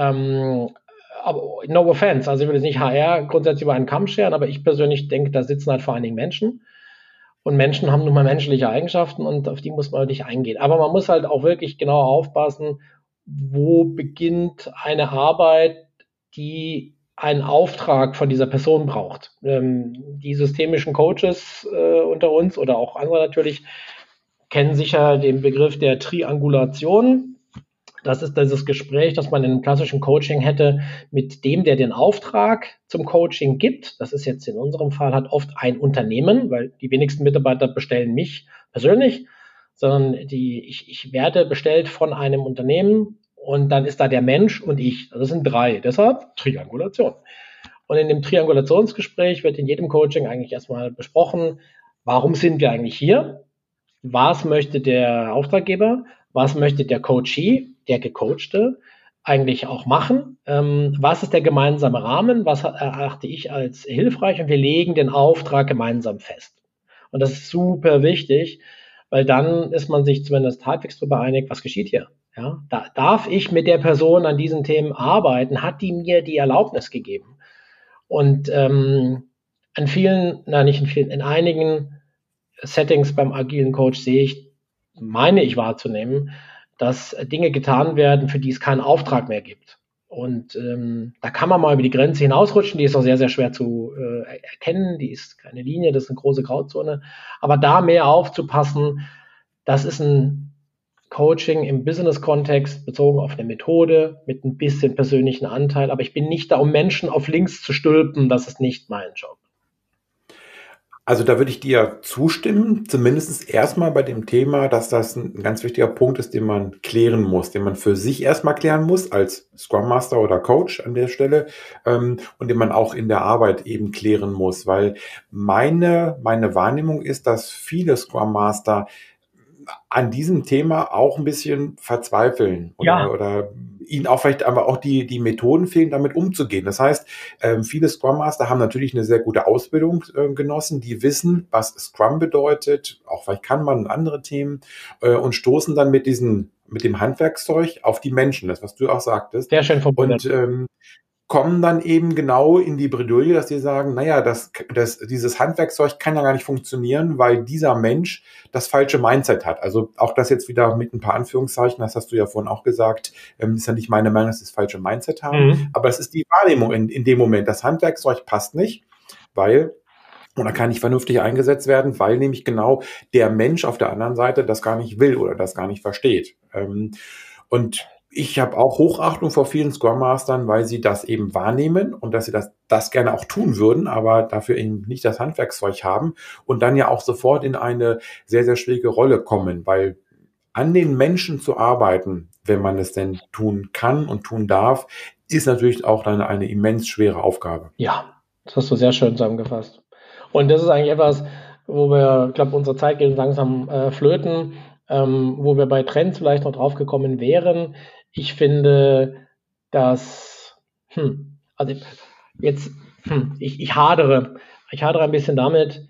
Aber no offense, also ich will jetzt nicht HR grundsätzlich über einen Kamm scheren, aber ich persönlich denke, da sitzen halt vor allen Dingen Menschen. Und Menschen haben nun mal menschliche Eigenschaften und auf die muss man halt nicht eingehen. Aber man muss halt auch wirklich genau aufpassen, wo beginnt eine Arbeit, die einen Auftrag von dieser Person braucht. Die systemischen Coaches unter uns oder auch andere natürlich kennen sicher den Begriff der Triangulation. Das ist dieses Gespräch, das man in einem klassischen Coaching hätte mit dem, der den Auftrag zum Coaching gibt. Das ist jetzt in unserem Fall halt oft ein Unternehmen, weil die wenigsten Mitarbeiter bestellen mich persönlich, sondern ich werde bestellt von einem Unternehmen und dann ist da der Mensch und ich. Das sind 3, deshalb Triangulation. Und in dem Triangulationsgespräch wird in jedem Coaching eigentlich erstmal besprochen, warum sind wir eigentlich hier? Was möchte der Auftraggeber? Was möchte der Coachee, der Gecoachte, eigentlich auch machen? Was ist der gemeinsame Rahmen? Was erachte ich als hilfreich? Und wir legen den Auftrag gemeinsam fest. Und das ist super wichtig, weil dann ist man sich zumindest halbwegs darüber einig, was geschieht hier. Ja, darf ich mit der Person an diesen Themen arbeiten? Hat die mir die Erlaubnis gegeben? Und in einigen Settings beim agilen Coach meine ich wahrzunehmen, dass Dinge getan werden, für die es keinen Auftrag mehr gibt. Und da kann man mal über die Grenze hinausrutschen, die ist auch sehr, sehr schwer zu erkennen, die ist keine Linie, das ist eine große Grauzone. Aber da mehr aufzupassen, das ist ein Coaching im Business-Kontext bezogen auf eine Methode mit ein bisschen persönlichen Anteil. Aber ich bin nicht da, um Menschen auf links zu stülpen, das ist nicht mein Job. Also da würde ich dir zustimmen, zumindest erstmal bei dem Thema, dass das ein ganz wichtiger Punkt ist, den man klären muss, den man für sich erstmal klären muss als Scrum Master oder Coach an der Stelle und den man auch in der Arbeit eben klären muss, weil meine Wahrnehmung ist, dass viele Scrum Master an diesem Thema auch ein bisschen verzweifeln oder ihnen auch vielleicht aber auch die Methoden fehlen, damit umzugehen. Das heißt, viele Scrum Master haben natürlich eine sehr gute Ausbildung genossen, die wissen, was Scrum bedeutet, auch vielleicht Kanban und andere Themen und stoßen dann mit dem Handwerkszeug auf die Menschen, das was du auch sagtest. Sehr schön verbunden. Und kommen dann eben genau in die Bredouille, dass die sagen, naja, dieses Handwerkszeug kann ja gar nicht funktionieren, weil dieser Mensch das falsche Mindset hat. Also auch das jetzt wieder mit ein paar Anführungszeichen, das hast du ja vorhin auch gesagt, ist ja nicht meine Meinung, dass sie das falsche Mindset haben, aber es ist die Wahrnehmung in dem Moment. Das Handwerkszeug passt nicht, oder kann nicht vernünftig eingesetzt werden, weil nämlich genau der Mensch auf der anderen Seite das gar nicht will oder das gar nicht versteht. Und ich habe auch Hochachtung vor vielen Scrum Mastern, weil sie das eben wahrnehmen und dass sie das gerne auch tun würden, aber dafür eben nicht das Handwerkszeug haben und dann ja auch sofort in eine sehr, sehr schwierige Rolle kommen, weil an den Menschen zu arbeiten, wenn man es denn tun kann und tun darf, ist natürlich auch dann eine immens schwere Aufgabe. Ja, das hast du sehr schön zusammengefasst. Und das ist eigentlich etwas, wo wir, ich glaube, unsere Zeit geht langsam flöten, wo wir bei Trends vielleicht noch drauf gekommen wären. Ich finde, dass, ich hadere ein bisschen damit,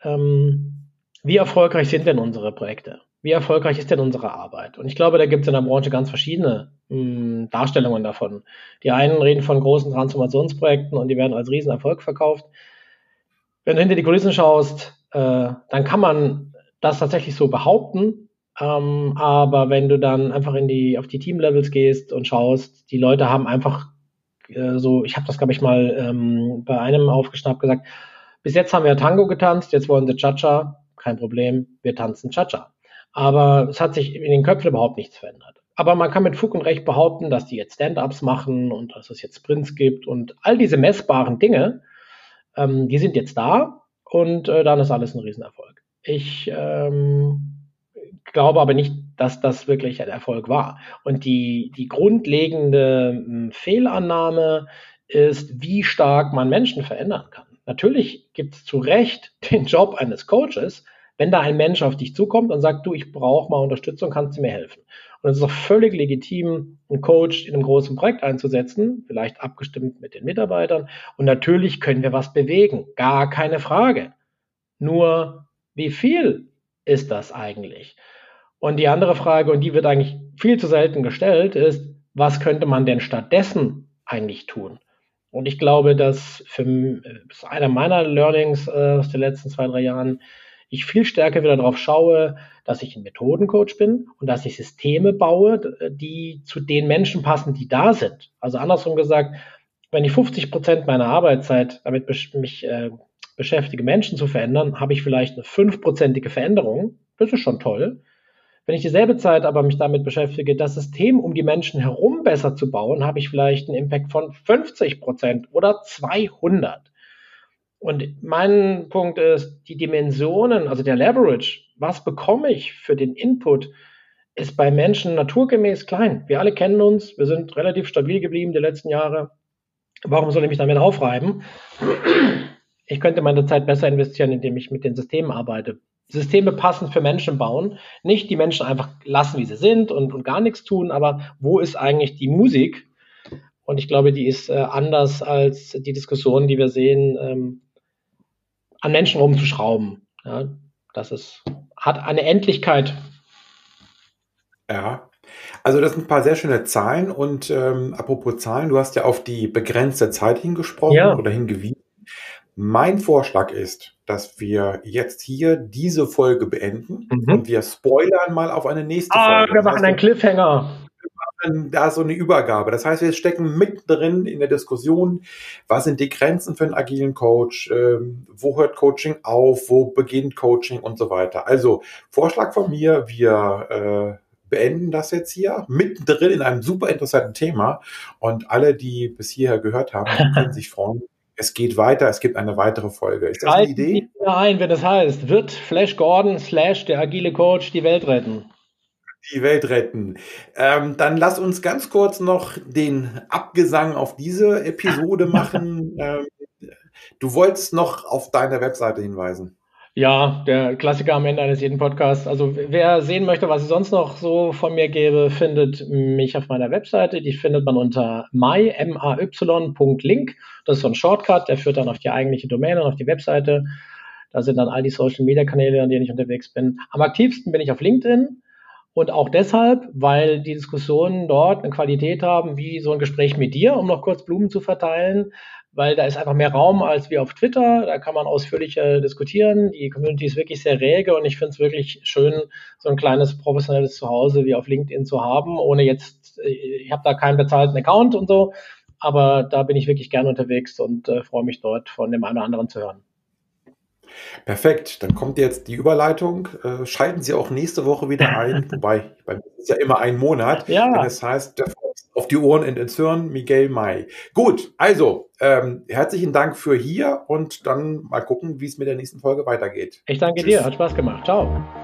wie erfolgreich sind denn unsere Projekte? Wie erfolgreich ist denn unsere Arbeit? Und ich glaube, da gibt es in der Branche ganz verschiedene Darstellungen davon. Die einen reden von großen Transformationsprojekten und die werden als Riesenerfolg verkauft. Wenn du hinter die Kulissen schaust, dann kann man das tatsächlich so behaupten. Aber wenn du dann einfach auf die Team-Levels gehst und schaust, die Leute haben einfach ich habe das, glaube ich, mal bei einem aufgeschnappt gesagt, bis jetzt haben wir Tango getanzt, jetzt wollen sie Cha-Cha, kein Problem, wir tanzen Cha-Cha. Aber es hat sich in den Köpfen überhaupt nichts verändert. Aber man kann mit Fug und Recht behaupten, dass die jetzt Stand-Ups machen und dass es jetzt Sprints gibt und all diese messbaren Dinge, die sind jetzt da und dann ist alles ein Riesenerfolg. Ich glaube aber nicht, dass das wirklich ein Erfolg war. Und die grundlegende Fehlannahme ist, wie stark man Menschen verändern kann. Natürlich gibt es zu Recht den Job eines Coaches, wenn da ein Mensch auf dich zukommt und sagt, du, ich brauche mal Unterstützung, kannst du mir helfen? Und es ist auch völlig legitim, einen Coach in einem großen Projekt einzusetzen, vielleicht abgestimmt mit den Mitarbeitern. Und natürlich können wir was bewegen, gar keine Frage. Nur, wie viel ist das eigentlich? Und die andere Frage, und die wird eigentlich viel zu selten gestellt, ist, was könnte man denn stattdessen eigentlich tun? Und ich glaube, das ist einer meiner Learnings aus den letzten 2-3 Jahren, ich viel stärker wieder darauf schaue, dass ich ein Methodencoach bin und dass ich Systeme baue, die zu den Menschen passen, die da sind. Also andersrum gesagt, wenn ich 50% meiner Arbeitszeit damit mich beschäftige, Menschen zu verändern, habe ich vielleicht eine 5%ige Veränderung. Das ist schon toll. Wenn ich dieselbe Zeit aber mich damit beschäftige, das System um die Menschen herum besser zu bauen, habe ich vielleicht einen Impact von 50% oder 200%. Und mein Punkt ist, die Dimensionen, also der Leverage, was bekomme ich für den Input, ist bei Menschen naturgemäß klein. Wir alle kennen uns, wir sind relativ stabil geblieben die letzten Jahre. Warum soll ich mich damit aufreiben? Ich könnte meine Zeit besser investieren, indem ich mit den Systemen arbeite. Systeme passend für Menschen bauen, nicht die Menschen einfach lassen, wie sie sind und gar nichts tun, aber wo ist eigentlich die Musik? Und ich glaube, die ist anders als die Diskussion, die wir sehen, an Menschen rumzuschrauben. Ja, das ist hat eine Endlichkeit. Ja, also das sind ein paar sehr schöne Zahlen und apropos Zahlen, du hast ja auf die begrenzte Zeit hingesprochen oder hingewiesen. Mein Vorschlag ist, dass wir jetzt hier diese Folge beenden und wir spoilern mal auf eine nächste Folge. Wir machen einen Cliffhanger. Da ist so eine Übergabe. Das heißt, wir stecken mittendrin in der Diskussion, was sind die Grenzen für einen agilen Coach, wo hört Coaching auf, wo beginnt Coaching und so weiter. Also Vorschlag von mir, wir beenden das jetzt hier mittendrin in einem super interessanten Thema und alle, die bis hierher gehört haben, können sich freuen. Es geht weiter, es gibt eine weitere Folge. Ist das eine Idee? Ein, wenn es heißt, wird Flash Gordon / der agile Coach die Welt retten? Die Welt retten. Dann lass uns ganz kurz noch den Abgesang auf diese Episode machen. Du wolltest noch auf deine Webseite hinweisen. Ja, der Klassiker am Ende eines jeden Podcasts. Also wer sehen möchte, was es sonst noch so von mir gäbe, findet mich auf meiner Webseite. Die findet man unter my.link. Das ist so ein Shortcut, der führt dann auf die eigentliche Domäne und auf die Webseite. Da sind dann all die Social-Media-Kanäle, an denen ich unterwegs bin. Am aktivsten bin ich auf LinkedIn. Und auch deshalb, weil die Diskussionen dort eine Qualität haben, wie so ein Gespräch mit dir, um noch kurz Blumen zu verteilen, weil da ist einfach mehr Raum als wie auf Twitter. Da kann man ausführlicher diskutieren. Die Community ist wirklich sehr rege und ich finde es wirklich schön, so ein kleines professionelles Zuhause wie auf LinkedIn zu haben, ohne jetzt, ich habe da keinen bezahlten Account und so, aber da bin ich wirklich gerne unterwegs und freue mich dort von dem einen oder anderen zu hören. Perfekt, dann kommt jetzt die Überleitung. Schalten Sie auch nächste Woche wieder ein, wobei bei mir ist ja immer ein Monat, wenn es heißt, der Fox auf die Ohren und ins Hirn, Miguel May. Gut, also herzlichen Dank für hier und dann mal gucken, wie es mit der nächsten Folge weitergeht. Ich danke dir, hat Spaß gemacht. Ciao.